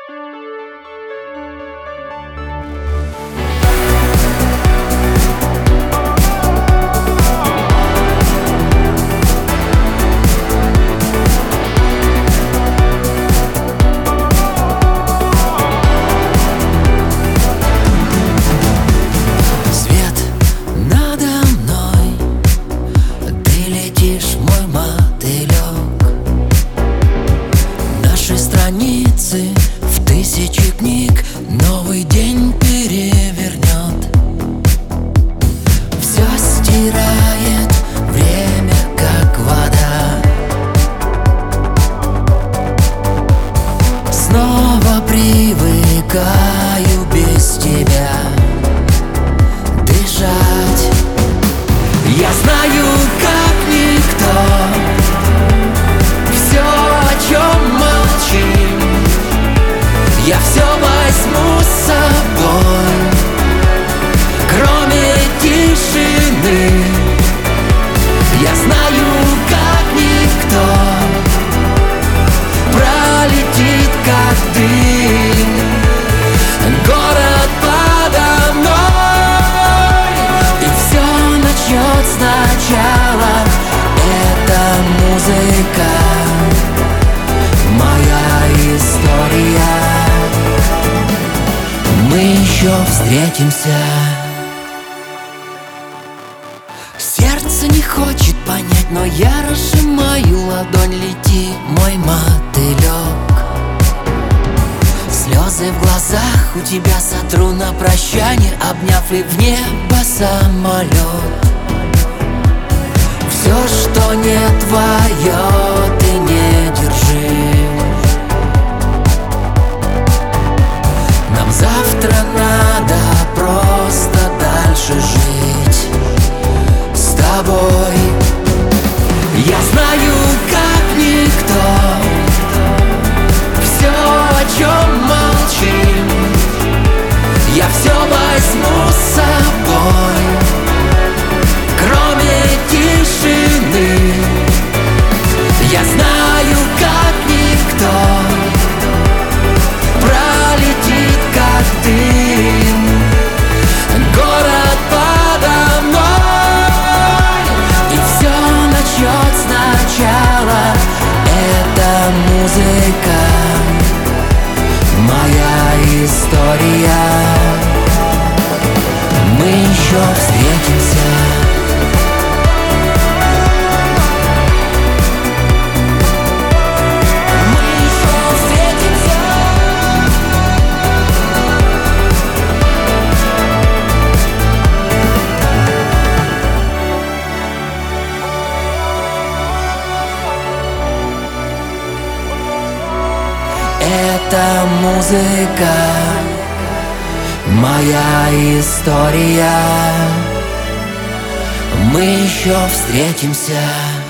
В тысячи книг новый день перевернет. Все стирает время, как вода. Снова привыкаю без тебя дышать. Я знаю, как никто, все, о чем молчим, я все возьму с собой, кроме тишины. Я знаю, как никто, пролетит как дым город подо мной, и все начнет сначала. Это музыка, моя история. Мы еще встретимся. Сердце не хочет понять, но я разжимаю ладонь. Лети, мой мотылек. Слезы в глазах у тебя сотру на прощание, обняв и в небо самолет. Все, что не твое, ты не держи. Нам завтра надо просто дальше жить с тобой. Я знаю, как никто, все, о чем молчим, я все возьму с собой, кроме тишины. Я знаю, как никто, пролетит как дым город подо мной, и все начнет сначала. Это музыка, моя история. Мы еще встретимся. Это музыка, моя история. Мы еще встретимся.